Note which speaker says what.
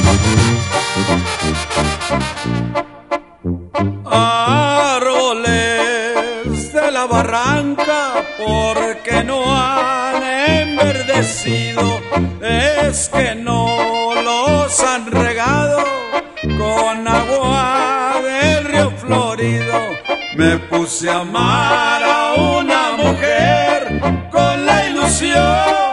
Speaker 1: Árboles de la barranca, porque no han enverdecido, es que no los han regado con agua del río Florido. Me puse a amar a una mujer con la ilusión